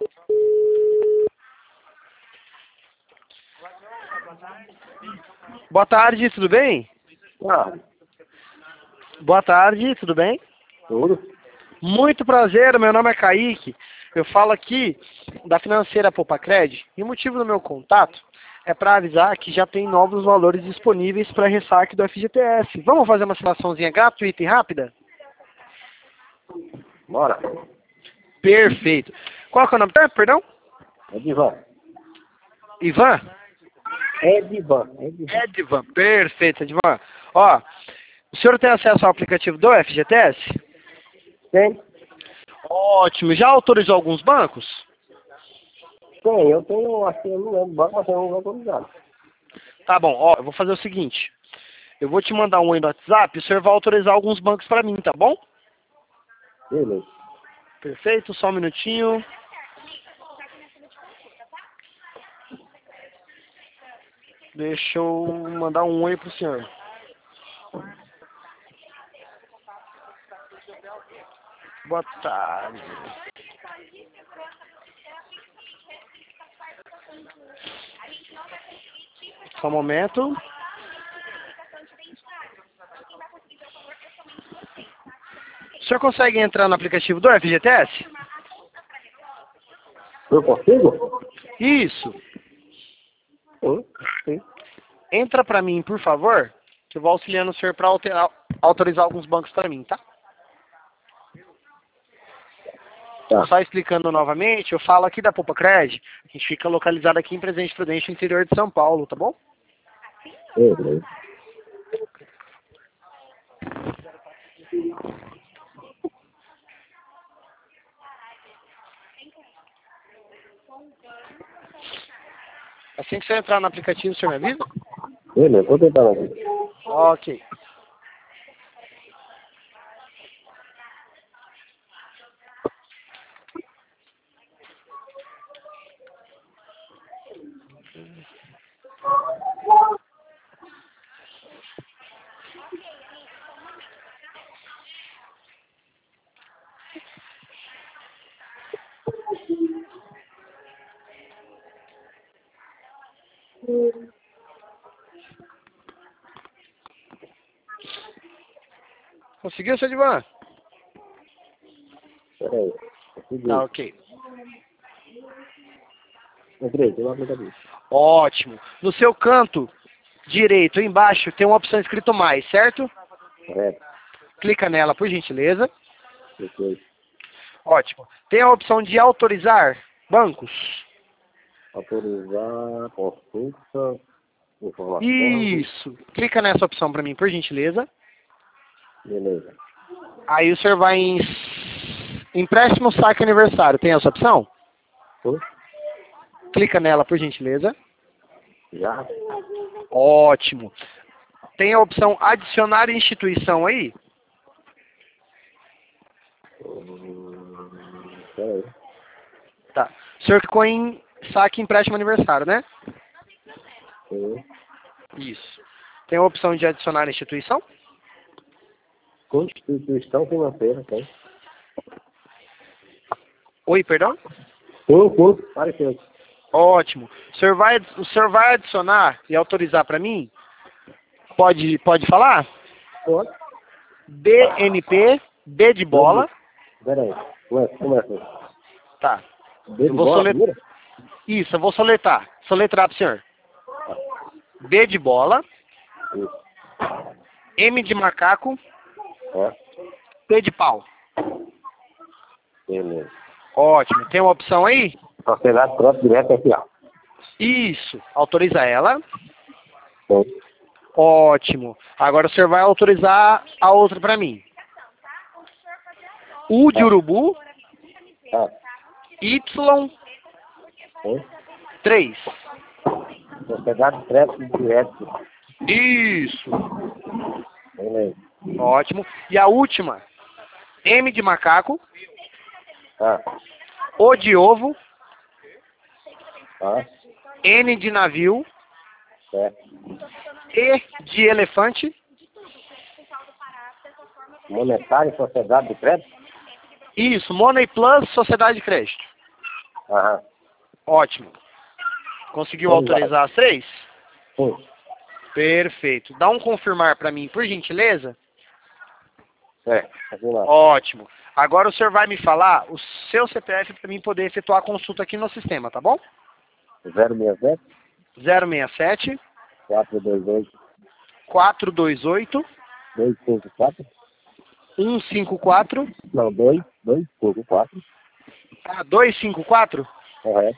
Boa tarde, tudo bem? Ah, Boa tarde, tudo bem? tudo? Muito prazer, meu nome é Kaique. Eu falo aqui da financeira Popacred e o motivo do meu contato é para avisar que já tem novos valores disponíveis para ressaque do FGTS. Vamos fazer uma simulaçãozinha gratuita e rápida? Bora. Perfeito. Qual que é o nome? Perdão? Edivan. Ivan? Edivan. Edvan. Perfeito, Edvan. Ó, o senhor tem acesso ao aplicativo do FGTS? Tem? Ótimo. Já autorizou alguns bancos? Tem, eu tenho, acho que eu não lembro, banco, mas tem um autorizado. Tá bom, ó, eu vou fazer o seguinte. Eu vou te mandar um oi no WhatsApp, o senhor vai autorizar alguns bancos pra mim, tá bom? Beleza. Perfeito, só um minutinho. Deixa eu mandar um oi pro senhor. Boa tarde. Só um momento. O senhor consegue entrar no aplicativo do FGTS? Eu consigo? Isso. Sim. Entra pra mim, por favor, que eu vou auxiliando o senhor pra autorizar alguns bancos pra mim, tá? Tá. Só explicando novamente, eu falo aqui da Popacred, a gente fica localizado aqui em Presidente Prudente, no interior de São Paulo, tá bom? Beleza. Assim que você entrar no aplicativo, o senhor me avisa? Beleza, vou tentar aqui. Ok. Conseguiu, seu Edvan? Peraí. Tá, Consegui. ok. Entrei, tem um aplicativo. Ótimo. No seu canto direito, embaixo, tem uma opção escrito mais, certo? Correto. Clica nela, por gentileza. Depois, Ótimo. Tem a opção de autorizar bancos. autorizar, consulta, informações. Isso. Clica nessa opção para mim, por gentileza. Beleza. Aí o senhor vai em empréstimo, saque aniversário. Tem essa opção? Sim. Clica nela, por gentileza. Já? Ótimo. Tem a opção adicionar instituição aí? Peraí. Tá. O senhor clicou em saque empréstimo aniversário, né? Sim. Isso. Tem a opção de adicionar instituição? Constituição financeira, tem. Oi, perdão? Sim. Apareceu. Ótimo. O senhor vai adicionar e autorizar para mim? Pode falar? Pode. BNP, B de bola. Peraí. Começa. Tá. B Eu de vou bola, soletrar. primeiro? Isso, eu vou soletrar. Soletrar pro senhor. B de bola, Isso. M de macaco, Ó. P de pau. Beleza. Ótimo. Tem uma opção aí? Sociedade Própria Direta S.A. Isso. Autoriza ela. Sim. Ótimo. Agora o senhor vai autorizar a outra para mim. U de urubu, Tá. Y3. Sim. Sociedade Própria Direta. Isso. Beleza. Ótimo. E a última, M de macaco, Tá. O de ovo, Tá. N de navio, Certo. E de elefante, Monetária Sociedade de Crédito? isso, Money Plus Sociedade de Crédito. Aham. Ótimo. Conseguiu Vamos lá. autorizar as 3? Sim. Perfeito. Dá um confirmar para mim, por gentileza? Aqui lá. Ótimo. Agora o senhor vai me falar o seu CPF para mim poder efetuar a consulta aqui no sistema, tá bom? 067 067 428 428 254. 154 Não, 2254. 254 Correto.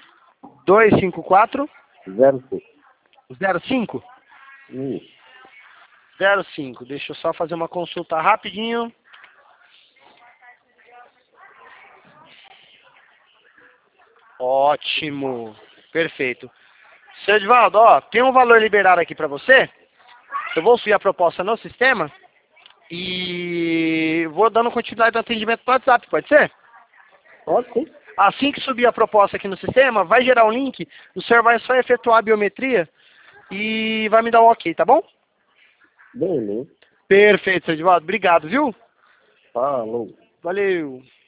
254 05. 05 Isso. 05. Deixa eu só fazer uma consulta rapidinho. Ótimo. Perfeito. Seu Edvaldo, ó, tem um valor liberado aqui para você. Eu vou subir a proposta no sistema e vou dando continuidade no atendimento no WhatsApp, pode ser? Pode sim. Assim que subir a proposta aqui no sistema, vai gerar um link, o senhor vai só efetuar a biometria e vai me dar um ok, tá bom? Beleza. Perfeito, seu Edvaldo. Obrigado, viu? Falou. Valeu.